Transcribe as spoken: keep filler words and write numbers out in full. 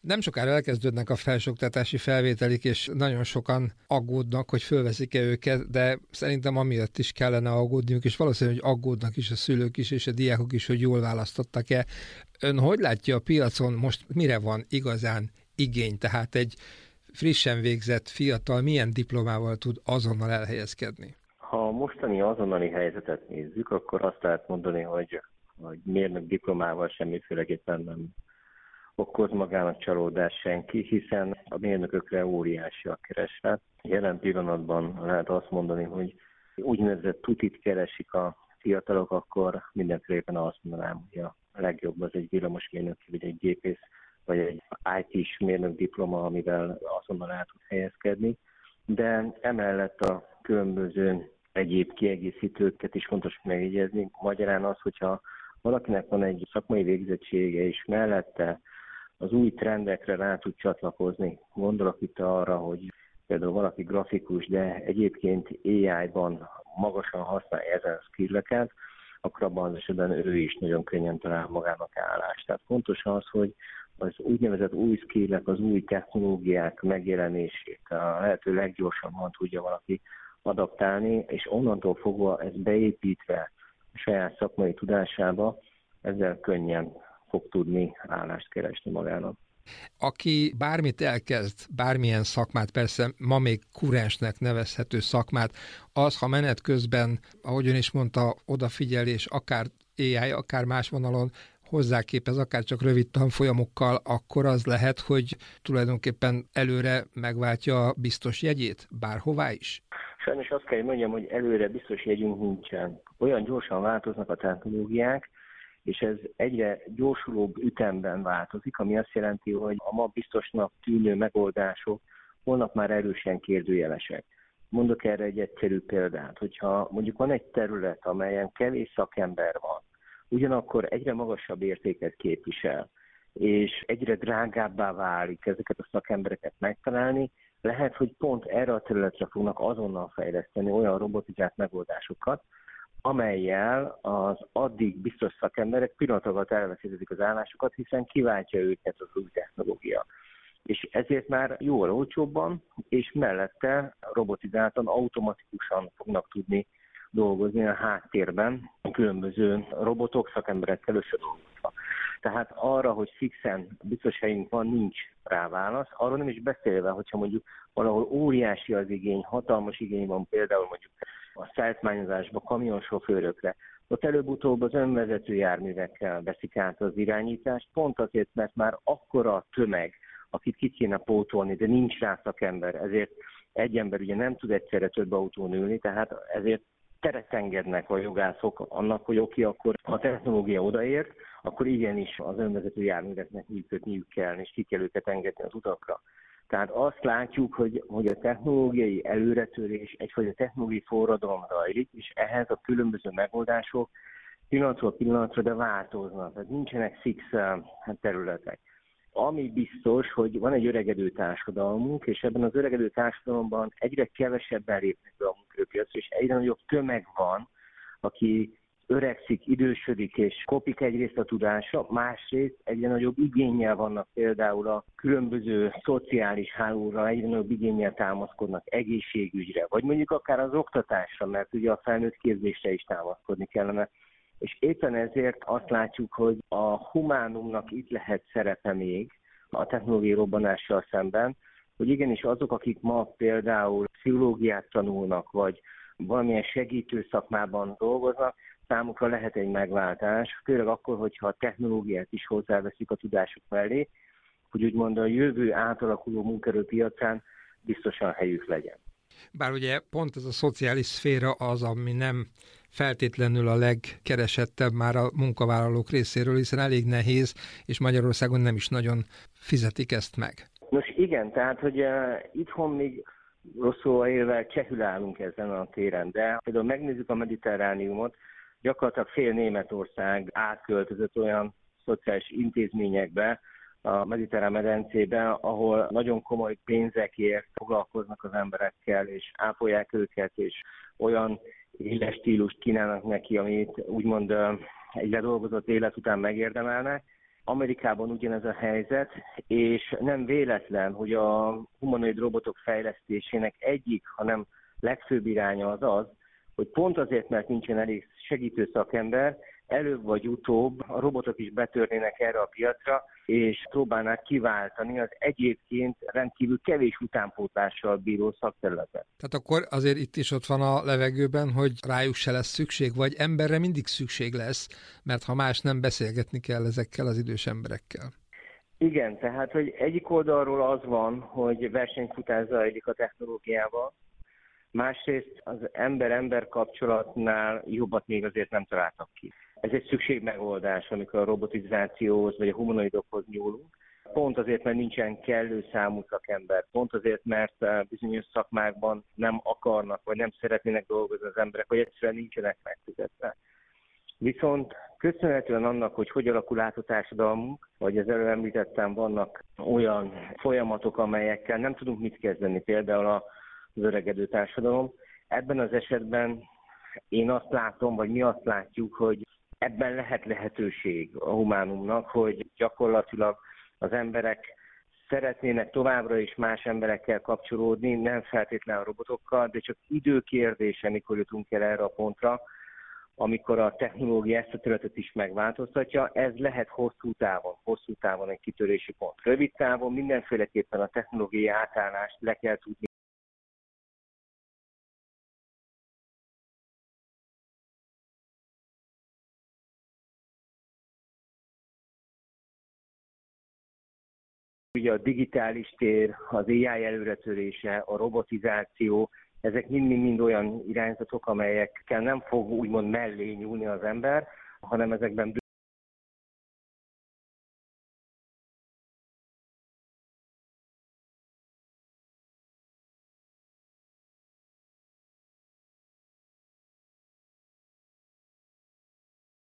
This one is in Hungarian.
Nem sokára elkezdődnek a felsőoktatási felvételik, és nagyon sokan aggódnak, hogy fölveszik-e őket, de szerintem amiatt is kellene aggódniuk, és valószínűleg, hogy aggódnak is a szülők is, és a diákok is, hogy jól választottak-e. Ön hogy látja a piacon most mire van igazán igény? Tehát egy frissen végzett fiatal milyen diplomával tud azonnal elhelyezkedni? Ha a mostani azonnali helyzetet nézzük, akkor azt lehet mondani, hogy a mérnök diplomával semmiféleképpen nem okoz magának csalódás senki, hiszen a mérnökökre óriási a kereslet. Jelen pillanatban lehet azt mondani, hogy úgynevezett tutit keresik a fiatalok, akkor mindenféleképpen azt mondanám, hogy a legjobb az egy villamosmérnöki, vagy egy gépész, vagy egy í té-s mérnök diploma, amivel azonnal el tud helyezkedni. De emellett a különböző egyéb kiegészítőket is fontos megjegyezni. Magyarán az, hogyha valakinek van egy szakmai végzettsége, és mellette az új trendekre rá tud csatlakozni. Gondolok itt arra, hogy például valaki grafikus, de egyébként á í-ban magasan használja ezen skilleket, akkor abban az esetben ő is nagyon könnyen talál magának állást. Tehát fontos az, hogy az úgynevezett új skillek, az új technológiák megjelenését a lehető leggyorsabban tudja valaki adaptálni, és onnantól fogva ezt beépítve a saját szakmai tudásába, ezzel könnyen fog tudni állást keresni magának. Aki bármit elkezd, bármilyen szakmát, persze ma még kurensnek nevezhető szakmát, az, ha menet közben, ahogy ön is mondta, odafigyelés, akár á í, akár más vonalon hozzáképez, akár csak rövid tanfolyamokkal, akkor az lehet, hogy tulajdonképpen előre megváltja a biztos jegyét, bárhová is? Sajnos azt kell, hogy mondjam, hogy előre biztos jegyünk nincsen. Olyan gyorsan változnak a technológiák, és ez egyre gyorsulóbb ütemben változik, ami azt jelenti, hogy a ma biztosnak tűnő megoldások holnap már erősen kérdőjelesek. Mondok erre egy egyszerű példát, hogyha mondjuk van egy terület, amelyen kevés szakember van, ugyanakkor egyre magasabb értéket képvisel, és egyre drágábbá válik ezeket a szakembereket megtalálni, lehet, hogy pont erre a területre fognak azonnal fejleszteni olyan robotizált megoldásokat, amellyel az addig biztos szakemberek pillanatokat elveszítik az állásukat, hiszen kiváltja őket az új technológia. És ezért már jóval olcsóbban, és mellette robotizáltan, automatikusan fognak tudni dolgozni a háttérben a különböző robotok, szakemberekkel összedolgozva. Tehát arra, hogy fixen biztos helyünk van, nincs rá válasz. Arról nem is beszélve, hogyha mondjuk valahol óriási az igény, hatalmas igény van például mondjuk a szállítmányozásban, kamionsofőrökre, ott előbb-utóbb az önvezető járművekkel veszik át az irányítást, pont azért, mert már akkora a tömeg, akit ki kéne pótolni, de nincs rá szakember, ezért egy ember ugye nem tud egyszerre több autón ülni, tehát ezért teret engednek a jogászok annak, hogy oké, akkor ha a technológia odaért, akkor igenis az önvezető járműveknek működniük kell, és ki kell őket engedni az utakra. Tehát azt látjuk, hogy, hogy a technológiai előretörés egyfajta technológiai forradalom zajlik, és ehhez a különböző megoldások pillanatról pillanatra, de változnak. Tehát nincsenek fix területek. Ami biztos, hogy van egy öregedő társadalmunk, és ebben az öregedő társadalomban egyre kevesebben lépnek be a munkaerőpiacra, és egyre nagyobb tömeg van, aki öregszik, idősödik, és kopik egyrészt a tudása, másrészt egyre nagyobb igénnyel vannak például a különböző szociális hálóra, egyre nagyobb igénnyel támaszkodnak egészségügyre, vagy mondjuk akár az oktatásra, mert ugye a felnőtt képzésre is támaszkodni kellene. És éppen ezért azt látjuk, hogy a humánumnak itt lehet szerepe még a technológiai robbanással szemben, hogy igenis azok, akik ma például pszichológiát tanulnak, vagy valamilyen segítő szakmában dolgoznak, számukra lehet egy megváltás, főleg akkor, hogyha a technológiát is hozzáveszik a tudásuk mellé, hogy úgymond a jövő átalakuló munkaerőpiacán biztosan helyük legyen. Bár ugye pont ez a szociális szféra az, ami nem feltétlenül a legkeresettebb már a munkavállalók részéről, hiszen elég nehéz, és Magyarországon nem is nagyon fizetik ezt meg. Nos igen, tehát, hogy uh, itthon még rosszul élve csehül állunk ezen a téren, de például megnézzük a mediterrániumot, gyakorlatilag fél Németország átköltözött olyan szociális intézményekbe, a mediterrán medencében, ahol nagyon komoly pénzekért foglalkoznak az emberekkel, és ápolják őket, és olyan életstílust kínálnak neki, amit úgymond egy ledolgozott élet után megérdemelnek, Amerikában ugyanez a helyzet, és nem véletlen, hogy a humanoid robotok fejlesztésének egyik, hanem legfőbb iránya az az, hogy pont azért, mert nincsen elég segítő szakember, előbb vagy utóbb a robotok is betörnének erre a piacra, és próbálnák kiváltani az egyébként rendkívül kevés utánpótlással bíró szakterületet. Tehát akkor azért itt is ott van a levegőben, hogy rájuk se lesz szükség, vagy emberre mindig szükség lesz, mert ha más nem, beszélgetni kell ezekkel az idős emberekkel. Igen, tehát hogy egyik oldalról az van, hogy versenyfutás zajlik a technológiával, másrészt az ember-ember kapcsolatnál jobbat még azért nem találtak ki. Ez egy szükségmegoldás, amikor a robotizációhoz vagy a humanoidokhoz nyúlunk. Pont azért, mert nincsen kellő számú szakember, pont azért, mert bizonyos szakmákban nem akarnak, vagy nem szeretnének dolgozni az emberek, vagy egyszerűen nincsenek megfizetve. Viszont köszönhetően annak, hogy hogy alakul át a társadalmunk, vagy az előbb említettem, vannak olyan folyamatok, amelyekkel nem tudunk mit kezdeni, például az öregedő társadalom. Ebben az esetben én azt látom, vagy mi azt látjuk, hogy ebben lehet lehetőség a humánumnak, hogy gyakorlatilag az emberek szeretnének továbbra is más emberekkel kapcsolódni, nem feltétlenül a robotokkal, de csak időkérdése, mikor jutunk el erre a pontra, amikor a technológia ezt a területet is megváltoztatja. Ez lehet hosszú távon, hosszú távon egy kitörési pont. Rövid távon mindenféleképpen a technológiai átállást le kell tudni. Ugye a digitális tér, az á i előretörése, a robotizáció, ezek mind-mind olyan irányzatok, amelyekkel nem fog úgymond mellé nyúlni az ember, hanem ezekben